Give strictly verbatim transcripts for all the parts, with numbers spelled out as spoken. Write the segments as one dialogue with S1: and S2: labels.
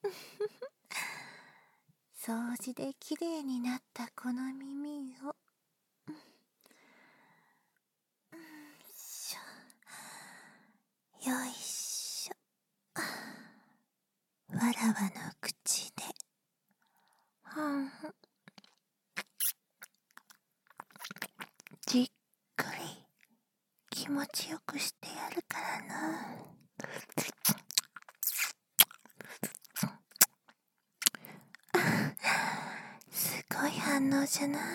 S1: 掃除できれいになったこの耳を、しょよいしょ。わらわの口ではんはんじっくり気持ちよくしてやるからな。すごい反応じゃな。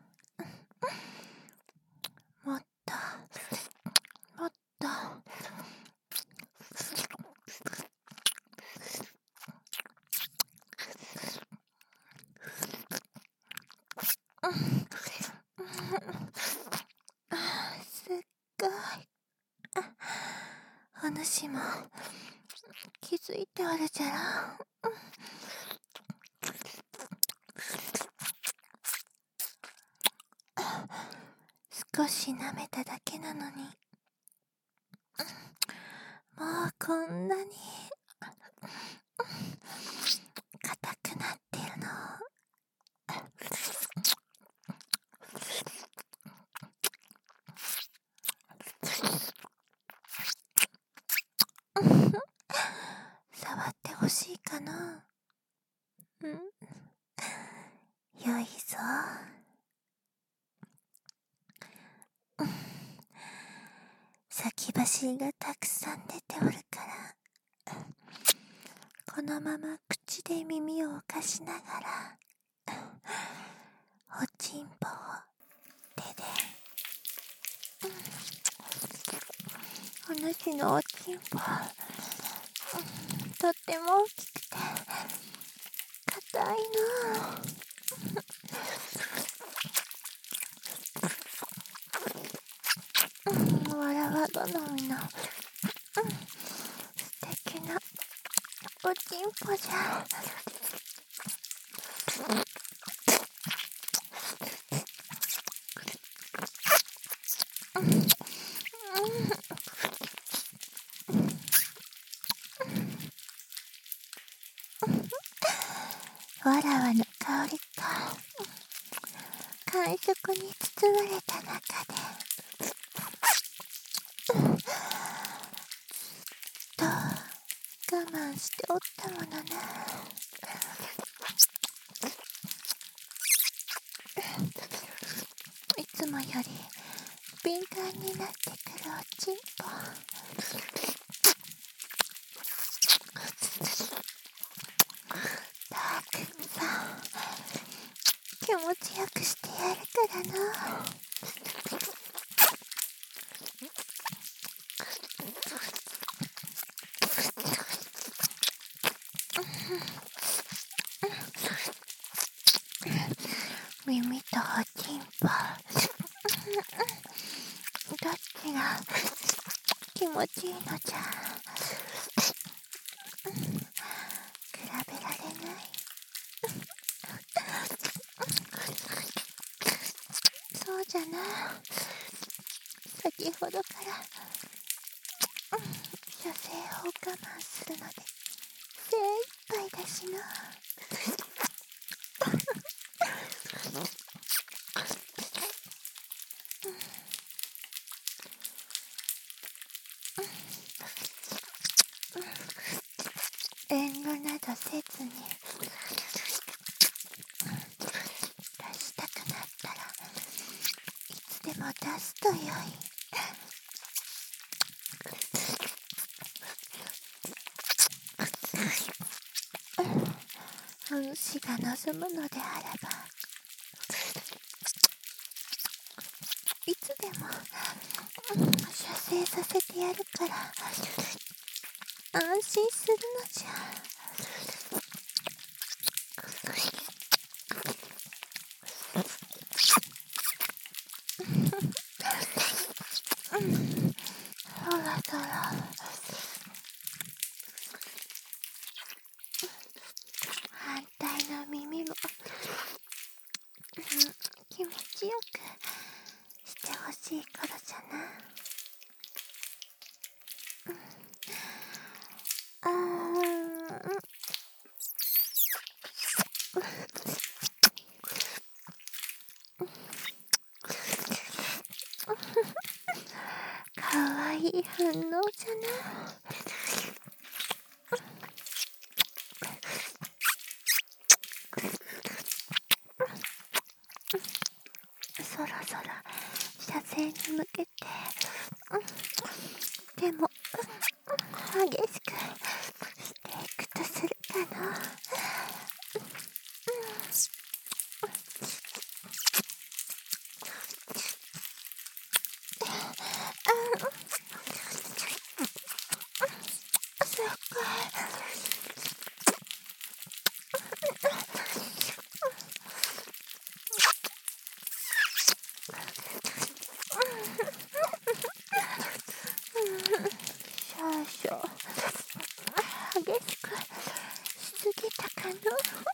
S1: もっともっとすっごい。お主も気づいておるじゃろ。少し舐めただけなのに、もうこんなに硬くなってるの。触ってほしいかな。うん、よいぞ。先走りがたくさん出ておるから、このまま口で耳を浮かしながら、おちんぽを手で、お主のおちんぽ、とっても大きくて硬いの。わらわ好みの、素敵なおちんぽじゃ。わらわの香りと感触に包まれた中で、と我慢しておったものな。いつもより敏感になってくるおちんぽ。たくさん気持ちよくしてやるからな。耳とおちんぽ、どっちが気持ちいいのじゃ。比べられない。そうじゃな。先ほどから射精を我慢するので精一杯だしな。遠慮などせずに、出したくなったらいつでも出すとよい。お主が望むのであれば、いつでも射精させてやるから安心するのじゃ。そろそろ反対の耳も、うん、気持ちよくしてほしい頃じゃな。うん、あーん、 反応じゃな。そろそろ車線に向けて、でも激しくしていくとするかな。少々激しくしすぎたかの。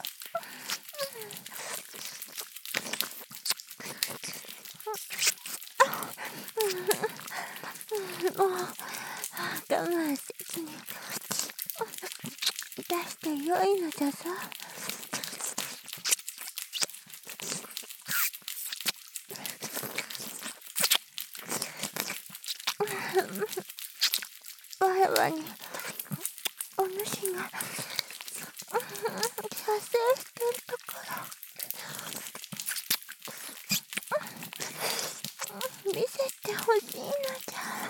S1: もう我慢せずに出してよいのじゃぞ。わらわにお主が射精してるところ見せてほしいのじゃ。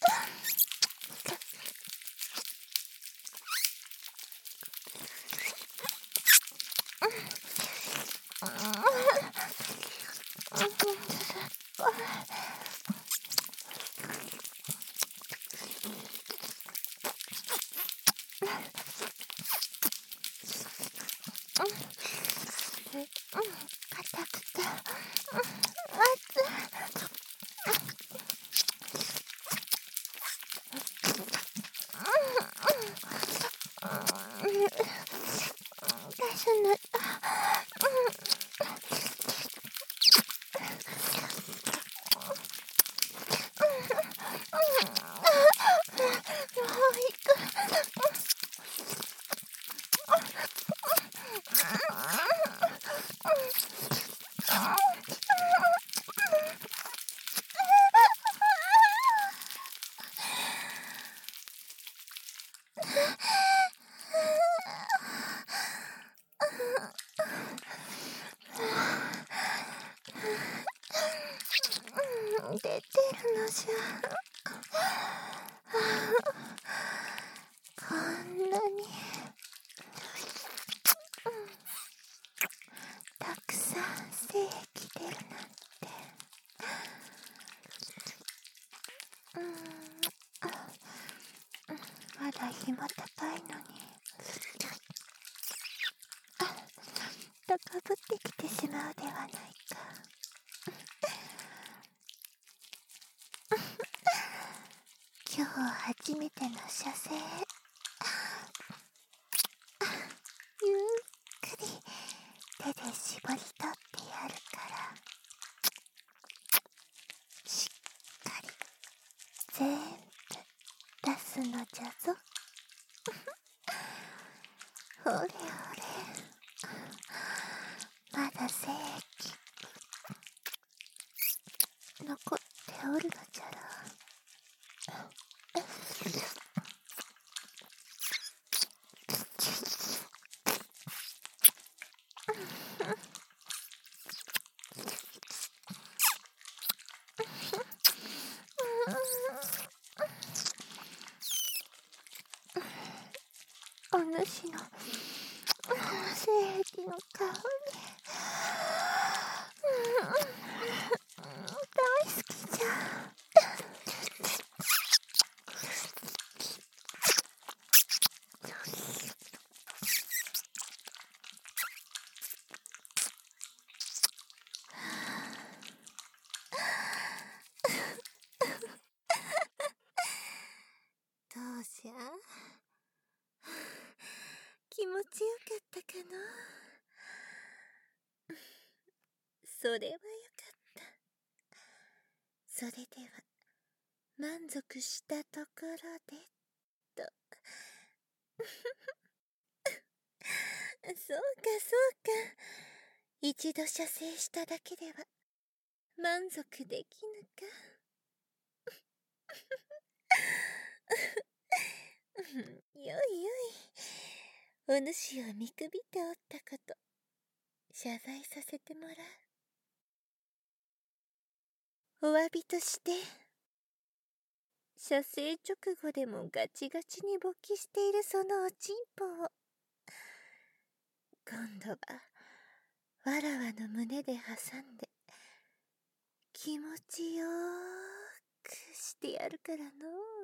S1: 硬くて熱い。出すのだ。出てるのじゃ。こんなにたくさん精液出るなんて。うん、まだ日も高いのに高ぶってきてしまうではないか。今日初めての射精、ゆっくり手で絞り取ってやるから、しっかり全部出すのじゃぞ。ほれほれ、まだ精液残っておるのじゃろ。お主の精液の香り、大好きじゃ。どうじゃ、気持ちよかったかの。それはよかった。それでは満足したところでと。そうかそうか、一度射精しただけでは満足できぬか。 お主を見くびっておったこと、謝罪させてもらう。お詫びとして、射精直後でもガチガチに勃起しているそのおちんぽを、今度は、わらわの胸で挟んで、気持ちよーくしてやるからのう。